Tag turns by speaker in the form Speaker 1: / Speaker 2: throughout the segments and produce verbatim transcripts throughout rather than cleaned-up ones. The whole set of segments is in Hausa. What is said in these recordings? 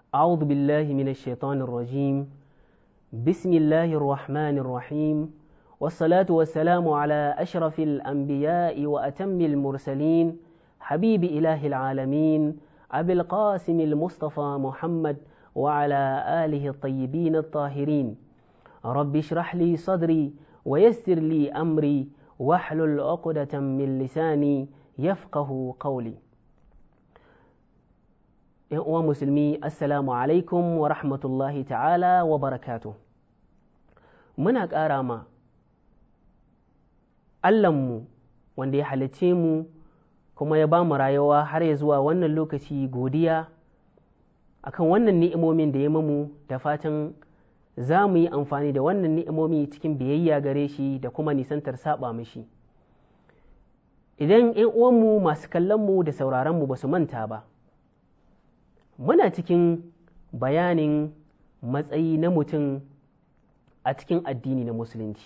Speaker 1: أعوذ بالله من الشيطان الرجيم بسم الله الرحمن الرحيم والصلاة والسلام على أشرف الأنبياء وأتم المرسلين حبيب إله العالمين أبي القاسم المصطفى محمد وعلى آله الطيبين الطاهرين رب اشرح لي صدري ويسر لي أمري واحلل عقدة من لساني يفقه قولي. ‘Yan uwa musulmi, Assalamu alaikum wa rahmatullahi ta'ala wa barakatuh. Muna ƙara ma Allahnmu wanda ya halicce mu kuma ya ba mu rayuwa har ya zuwa wannan lokaci godiya akan wannan ni'imomin da ya mamu, da fatan za mu yi amfani da wannan ni'imomi cikin biyayya gare shi da kuma nisantar saba mishi. Idan ‘yan uwanmu masu kallonmu da sauraronmu ba su manta ba, muna cikin bayanin matsayi na mutum a cikin addini na musulunci,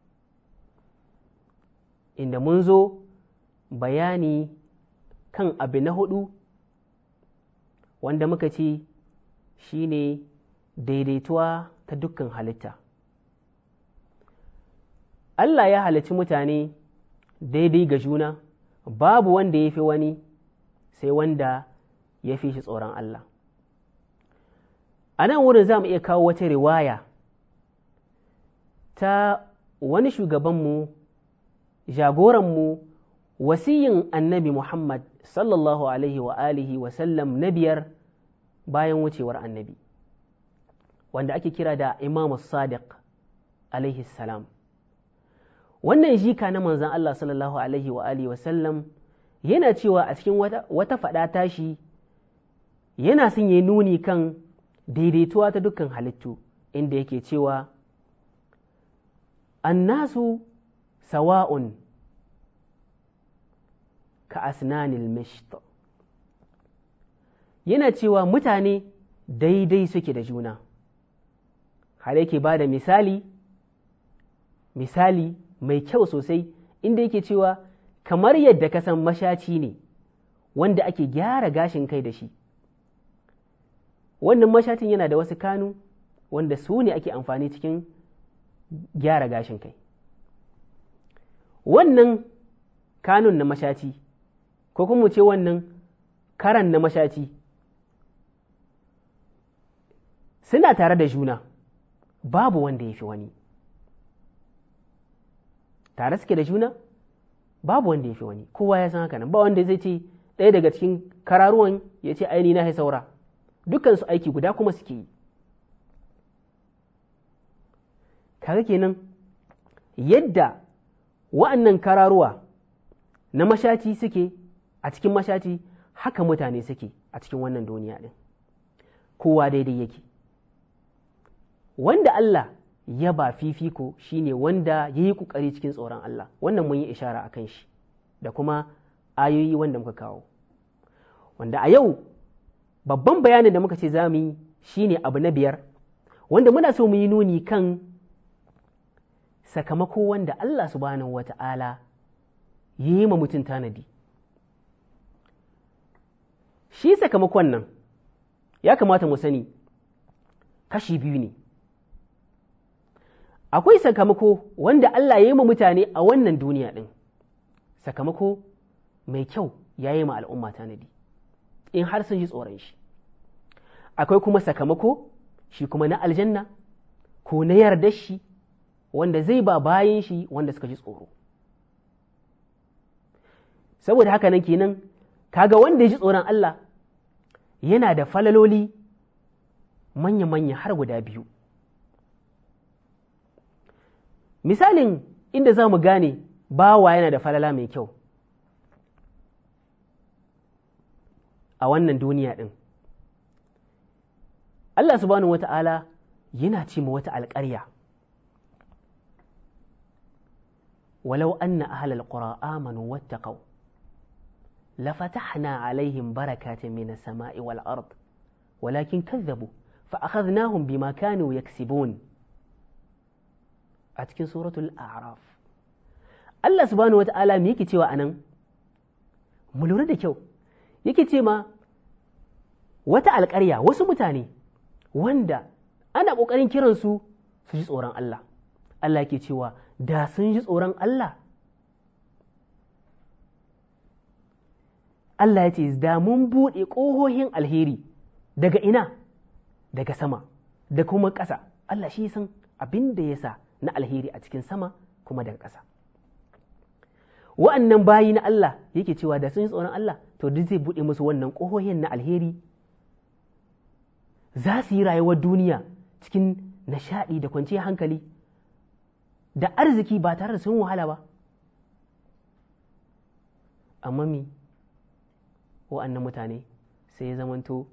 Speaker 1: inda mun zo bayani kan abu na hudu wanda muka ce shi ne daidaituwa ta dukkan halitta. Allah ya halicci mutane daidai ga juna, babu wanda ya fi wani sai wanda ya fi shi tsoron Allah. A nan wurin za mu iya kawo wata riwaya ta wani shugabanmu, jagoranmu, wasiyin annabi Muhammad sallallahu alaihi wa alihi wa sallam na biyar bayan wucewar annabi, wanda ake kira da Imam Sadiq alaihi salam. Wannan jika na manzan Allah sallallahu alaihi wa alihi wa sallam yana cewa a cikin wata, wata faɗa tashi yana son ya nuni kan daidaituwa ta dukkan halittu, inda yake cewa annasu sawa'un ka asnanil misht, yana cewa mutane daidai suke da juna. har yake ba da misali misali mai kyau sosai, inda yake cewa kamar yadda ka san mashaci ne wanda ake gyara gashin kai da shi. Wannan mashacin yana da wasu kanu wanda su ne ake amfani cikin gyara gashin kai. Wannan kanun na mashaci, ko kuma ce wannan karan na mashaci, suna tare da juna, babu wanda ya fi wani. Tare suke da juna, babu wanda ya fi wani, kowa ya san haka nan. Ba wanda zai ce ɗaya daga cikin kararuwan ya ce aini na saura. Dukansu aiki guda kuma suke yi. Kaga kenan yadda wa'annan kararuwa na mashaci suke a cikin mashaci, haka mutane suke a cikin wannan duniya ɗin, kowa daidai yake. Wanda Allah ya ba fifiko shine wanda ya yi ƙoƙari cikin tsoron Allah. Wannan mun yi ishara a kan shi da kuma ayoyi wanda muka kawo, wanda a yau babban bayanin da muka ce za mu yi shi ne abu na biyar, wanda muna so mu yi nuni kan sakamako wanda Allah subhanahu wa ta'ala ya yi ma mutum tanadi. Shi sakamakon nan ya kamata mu sani kashi biyu ne. Akwai sakamako wanda Allah ya yi ma mutane a wannan duniya ɗin, sakamako mai kyau ya yi ma al'umma tanadi in har sun ji tsoron shi. Akwai kuma sakamako shi kuma na aljanna ko na yarda shi wanda zai ba bayan shi wanda suka ji tsoro. Saboda haka nan kenan kaga wanda ya ji tsoron Allah yana da falaloli manya-manya har guda biyu. Misalin inda za mu gane bawa yana da falala mai kyau a wannan duniya ɗin, Allah subhanahu wa ta'ala yana ce ma wata alƙarya, walau anna ahlal qura amanu wattaqaw la fatahna alaihim barakatin minas sama'i wal ard walakin kazzabu fa akhadnahum bima kanu yaksibun. A cikin suratul a'raf Allah subhanahu wa ta'ala me yake cewa anan? Mu lura da kyau, yake ce ma wata alƙarya, wasu mutane wanda ana ƙoƙarin kiransu su ji tsoron Allah. Allah ke cewa da sun ji tsoron Allah, Allah ya ce da mun buɗe ƙohohin alheri daga ina, daga sama da kuma ƙasa. Allah shi san abin da ya sa na alheri a cikin sama kuma daga ƙasa. Wa'annan bayi na Allah yake cewa da sun ji tsoron Allah, to duk zai buɗe musu wannan ƙohohin na alheri, za su yi rayuwar duniya cikin nishaɗi da kwanciyar hankali da arziki ba tare da sun wahala ba. Amma mi wa'annan mutane sai ya zamanto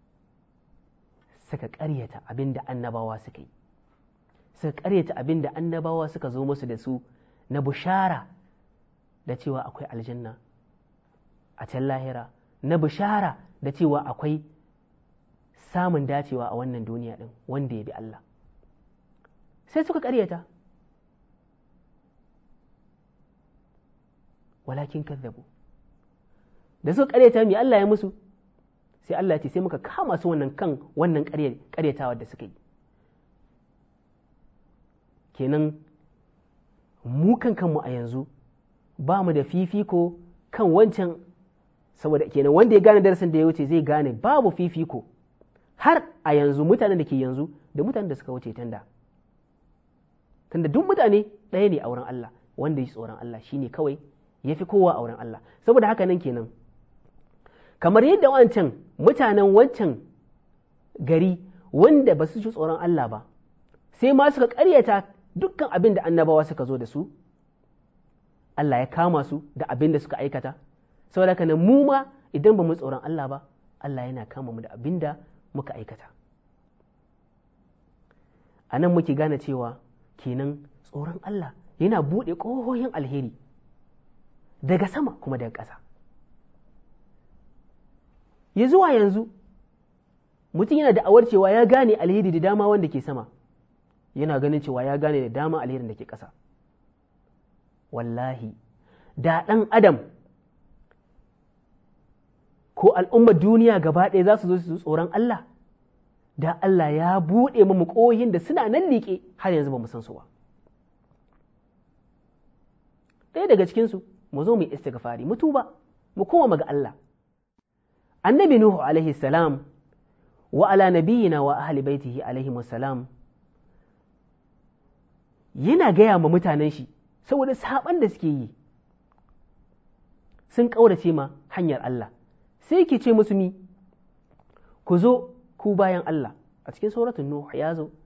Speaker 1: suka ƙaryata abin da annabawa suka yi, suka ƙaryata abin da annabawa suka zo musu da su na bushara da cewa akwai aljanna a can lahira, na bushara da cewa akwai samun dacewa a wannan duniya ɗin wanda ya bi Allah. Sai suka ƙaryata, walakin kazzabu, da suka ƙaryata mai Allah ya musu, sai Allah ce sai muka kama su wannan kan wannan ƙaryatawa da suka yi. Kenan mu kan kanmu a yanzu ba mu da fifiko kan wancan, saboda kenan wanda ya gane darasin da ya wuce zai gane babu fifiko har a yanzu mutanen da ke yanzu da mutanen da suka wuce tanda. Tunda duk mutane ɗaya ne a wurin Allah, wanda ya tsoron Allah shine kawai ya fi kowa a wurin Allah. Saboda haka nan kenan, kamar yadda wancan mutanen wancan gari wanda ba su ji tsoron Allah ba, sai ma suka ƙaryata dukkan abin da annabawa suka zo da su, Allah ya kama su da abin da suka aikata. Saboda haka nan mu ma idan ba mu tsoron Allah ba, Allah yana kama mu da abin da muka aikata. A nan muke gane cewa kenan tsoron Allah yana buɗe ƙohohin alheri daga sama kuma daga ƙasa. Ya zuwa yanzu mutum yana da'awar cewa ya gane alheri da dama wanda ke sama, yana ganin cewa ya gane da dama alherin da ke ƙasa. Wallahi, da ɗan adam ko al'ummar duniya gaba ɗaya za su zo su tsoron Allah, da Allah ya buɗe mu ƙohin da suna nan liƙe har yanzu ba mu san su ba. Ɗaya daga cikinsu, mu zo mu yi istighfari, mu tuba, mu koma ga Allah. Annabi Nuhu alaihi salam wa ala nabiyina wa ahli baitihi alaihi salam yana gaya ma mutanen shi saboda saban da suke yi, sun ƙaurace ma hanyar Allah, sai ke ce musu mi, ku zo ku bayan Allah. A cikin suratul Nuh ya zo,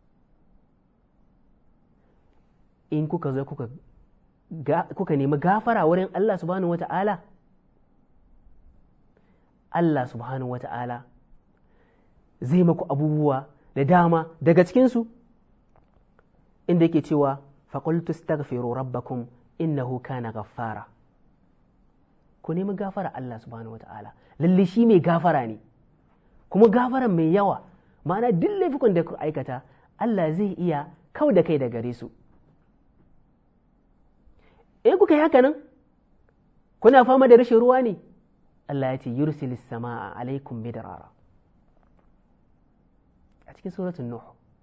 Speaker 1: in kuka zo kuka kuka nemi gafara wurin Allah subhanahu wata'ala, Allah subhanahu wata'ala zai maku abubuwa da dama daga cikinsu, inda yake cewa faƙultu staghfiru rabbakum innahu kana ghaffara. Ku nemi gafara Allah subhanahu wata'ala, lalle shi mai gafara ne, kuma gafaran mai yawa, ma'ana duk laifukan da ku aikata Allah zai iya kau da kai da gare su. In kuka yi haka nan, kuna fama da rashin ruwa ne, Allah ya ce yursilis sama'a alaikum midrara a cikin suratul Nuh.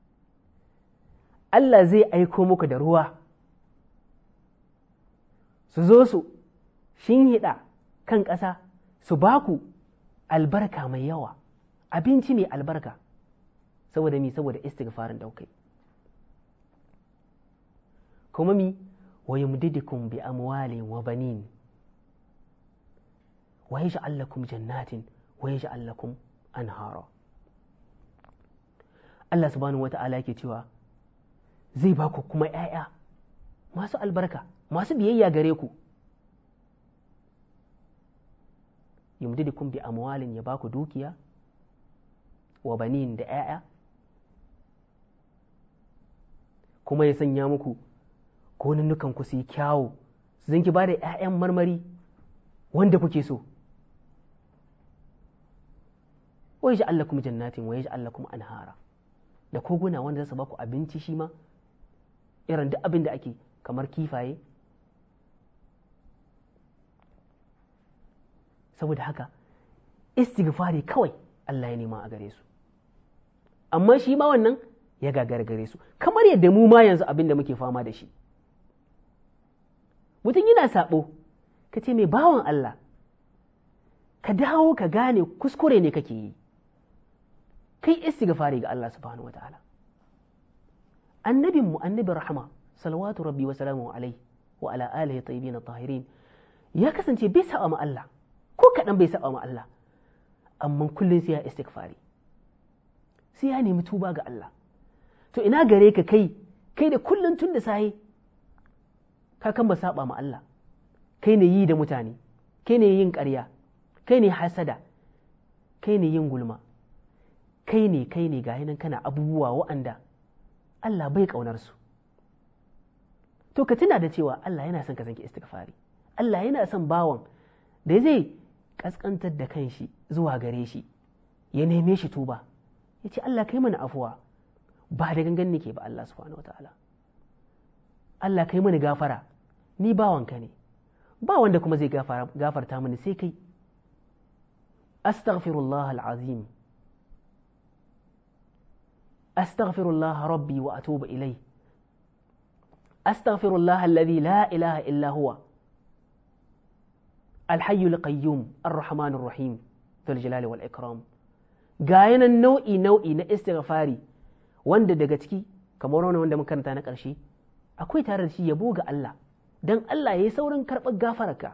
Speaker 1: Allah zai aiko muku da ruwa su zo su shinhiɗa kan ƙasa, su baku albarka mai yawa, abinci mai albarka, saboda mi, saboda istighfarin da kai. Kuma mi, wa yumdidukum bi amwalin wa banin wa yaj'al lakum jannatin wa yaj'al lakum anhara. Allah subhanahu wata'ala yake cewa zai ba ku kuma ‘ya'ya masu albarka, masu biyayya gare ku. Yumdidukum bi amwalin, ya ba ku dukiya, wa banin, da ‘ya'ya, kuma ya sanya muku gonannukan ku su yi kyawu, su zanki ba da ‘ya'yan marmari wanda kuke so. Wa yaj'al lakum jannatin wa yaj'al lakum anhara, da koguna wanda za su ba ku abinci, shi ma irin duk abin da ake, kamar kifaye. Saboda haka istighfari kawai Allah ya nema a gare su. amma shi ma wannan ya gagargare su, kamar yadda mu ma yanzu abin da muke fama da shi. Mutum yana saɓo, ka ce mai bawan Allah, ka dawo ka gane kuskure ne kake yi, kai istighfari ga Allah subhanahu wata'ala. Annabinmu, annabin rahama, salawatu rabbi wa salamu alaihi wa ala alihi tayyibin tahirin, ya kasance bai saba ma Allah, ko kaɗan bai saba ma Allah, amma kullum sai ya istighfari, sai ya nemi tuba ga Allah. To ina gare ka kai, kai da kullum tun da sahi, ka kan ba saba ma Allah, kai ne yi da mutane, kai ne yin ƙarya, kai ne hasada, kai ne yin gulma, kai ne kai ne gahi nan kana abubuwa wa'anda Allah bai ƙaunar su. To ka tuna da cewa Allah yana son ka zanki istighfari, Allah yana son bawan da zai kaskantar da kanshi zuwa gare shi, ya neme shi tuba, ya ce Allah kai mana afuwa, ba da gangan nake ba Allah subhanahu wataala. Allah kai mana gafara, ni bawanka ne, ba wanda kuma zai gafarta mini sai kai. Astaghfirullah al'azim, astaghfirullah rabbi wa atubu ilai, astaghfirullah alladhi la ilaha illa huwa alhayyul qayyum ar-rahmanur rahim dhul jalali wal ikram. Ga yanan nau'i nau'i na istighfari wanda daga ciki kamar wani wanda muka karanta na ƙarshe akwai tare da shi yabo ga Allah dan Allah yayi saurin karɓar gafararka.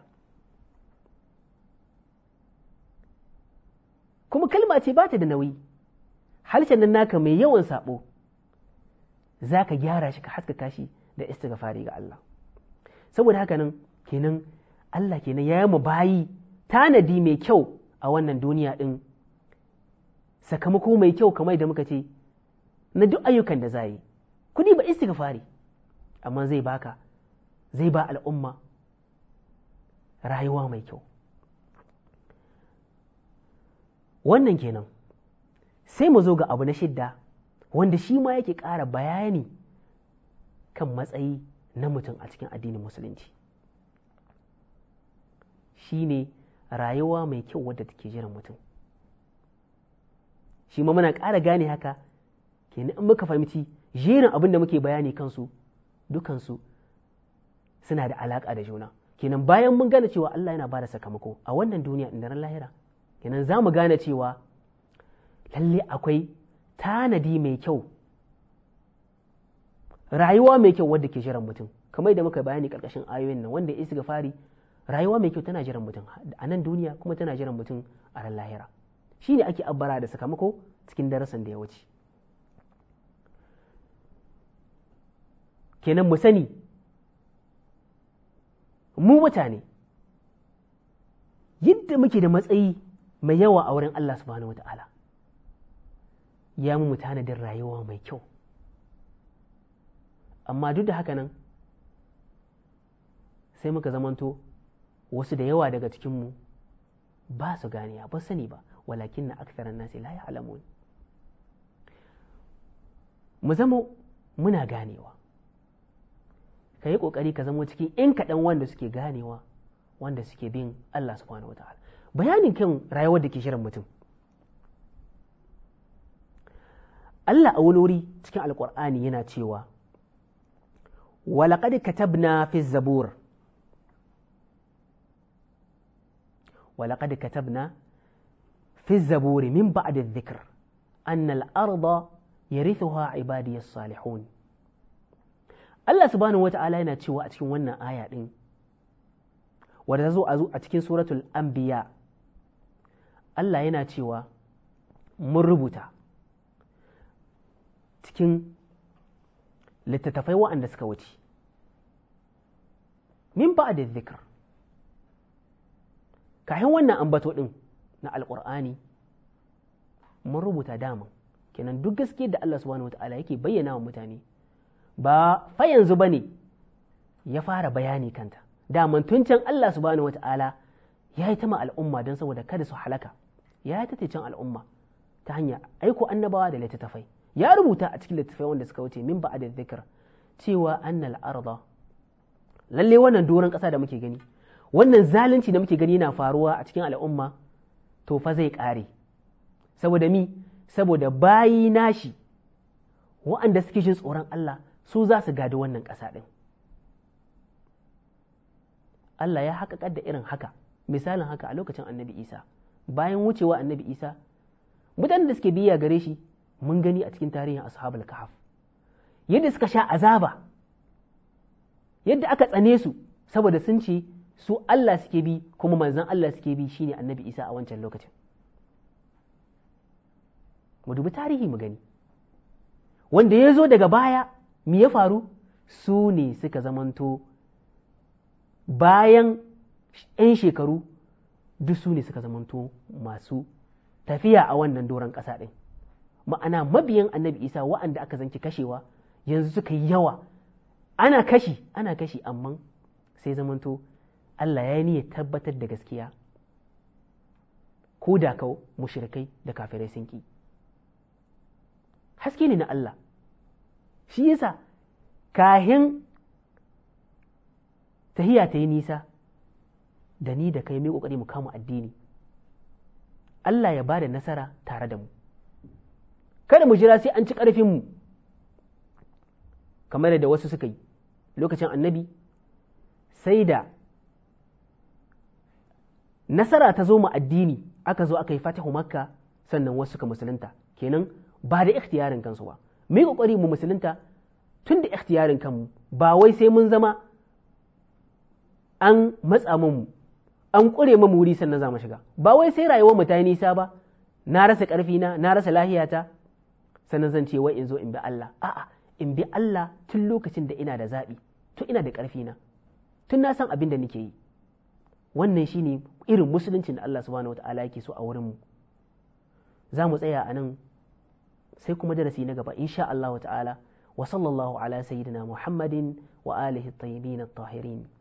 Speaker 1: Kuma kalma ce ba ta da nauyi, harshen nan naka mai yawan sabo za ka gyara shi ka haskaka shi da istighfari ga Allah. Saboda haka nan kenan Allah kenan ya yi mu bayi tanadi mai kyau a wannan duniya din, sakamako mai kyau kamar da muka ce na duk ayyukan da za yi. Kudi ba istighfari, amma zai baka, zai ba al'umma rayuwa mai kyau. Wannan kenan sai mu zo ga abu na shidda wanda shi ma yake ƙara bayani kan matsayi na mutum a cikin addinin musulunci, shi ne rayuwa mai kyau wadda take jiran mutum. Shi ma muna ƙara gane haka kenan in muka fahimci jerin abin da muke bayani kansu dukansu suna da alaƙa da juna. Kenan bayan mun gane cewa Allah yana bada sakamako a wannan duniya inda ran lahira, kenan za mu gane cewa lalle akwai tanadi mai kyau, rayuwa mai kyau wadda ke jiran mutum, kamar da muka bayani ƙarƙashin ayoyin nan, wanda istighfari rayuwa mai kyau tana jiran mutum a nan duniya kuma tana jiran mutum a ran lahira. Shi ne ake abbara da sakamako cikin darasin da ya wuce. Kenan mu sani mu mutane yadda muke da matsayi mai yawa a wurin Allah subhanahu wata'ala, ya mu tanadin rayuwa mai kyau, amma duk da haka nan sai muka zamanto wasu da yawa daga cikinmu ba su ganiya, ba sani ba, walakin na aksaran nasi la ya'lamun. Mu zama muna ganewa, ka yi ƙoƙari ka zama cikin ‘yan kaɗan wanda suke ganewa, wanda suke bin Allah subhanahu wata'ala. Bayanin kan rayuwar da ke shirin mutum, Allah a wani wuri cikin alƙur'ani yana cewa walaƙad katabna fi zabur walaƙad katabna fi zaburi min ba'd adh-dhikr anna al-arda yarithuha ibadiyas salihun. Allah subhanahu wata'ala yana cewa a cikin wannan aya din wadda ta zo a cikin suratul anbiya, Allah yana cewa mun rubuta cikin littattafai waɗanda suka wuce min ba da zikr, kayan wannan ambato ɗin na alƙur'ani mun rubuta dama. Kenan duk gaske da Allah subhanahu wata'ala yake bayyana wa mutane ba fa yanzu ba ne ya fara bayani kanta, daman tun can Allah subhanahu wata'ala ya yi ta ma al'umma don saboda kada su halaka, ya yi ta can al'umma ta hanyar aiko annabawa da littattafai, ya rubuta a cikin littattafai wanda suka wuce min ba'da dhikr cewa annal arda, lalle wannan doron ƙasa da muke gani, wannan zalunci da muke gani yana faruwa a cikin al'umma, to fa zai ƙare. Saboda mi? saboda bayi nashi wa'anda suke jin tsoron Allah su za su gadi wannan ƙasa ɗin. Allah ya haƙaƙar da irin haka, misalin haka a lokacin annabi Isa. Bayan wucewa annabi Isa, mutanen da suke biya gare shi mun gani a cikin tarihin ashabul kahf yadda suka sha azaba, yadda aka tsane su saboda sun ce su Allah suke bi kuma manzon Allah suke bi shine annabi Isa a wancan lokacin. Mu dubi tarihi mu gani, wanda ya zo daga baya me ya faru? Su ne suka zamanto bayan 'yan shekaru duk su ne suka zamanto masu tafiya a wannan doron ƙasa ɗin. Ma'ana mabiyan annabi Isa wa'anda aka zanci kashewa yanzu suka yi yawa, ana kashi ana kashi amma sai zamanto Allah ya yi niyyar tabbatar da gaskiya ko da kawo mushrikai da kafirai sun ki. Haske ne na Allah, shi yasa kahin tahiya ta yi nisa da ni da kai mai kokari mu kama addini, Allah ya bada nasara tare da mu, kada mu jira sai an ci ƙarfin mu kamar da wasu suka yi lokacin annabi. Sai da nasara ta zo mu addini aka zo aka yi fatihu makka sannan wasu suka musulunta, kenan ba da ikhtiyarin kansu ba. Mai kokari mu musulunta tun da ikhtiyarin kanmu, ba wai sai mun zama an matsa mu an ƙure mu wuri sannan za mu shiga, ba wai sai rayuwar mu ta yi nisa ba, na rasa ƙarfi na na rasa lahiyata sannan zan ce wai in zo in bi Allah. A'a, in bi Allah tun lokacin da ina da zaɓi, tun ina da ƙarfi na, tun na san abin da nake yi. Wannan shine irin musuluncin da Allah subhanahu wata'ala yake so a wurin mu. Za mu tsaya a nan sai kuma darasi na gaba insha Allah ta'ala. Wa sallallahu ala sayyidina Muhammadin wa alihi at-tayyibin at-tahirin.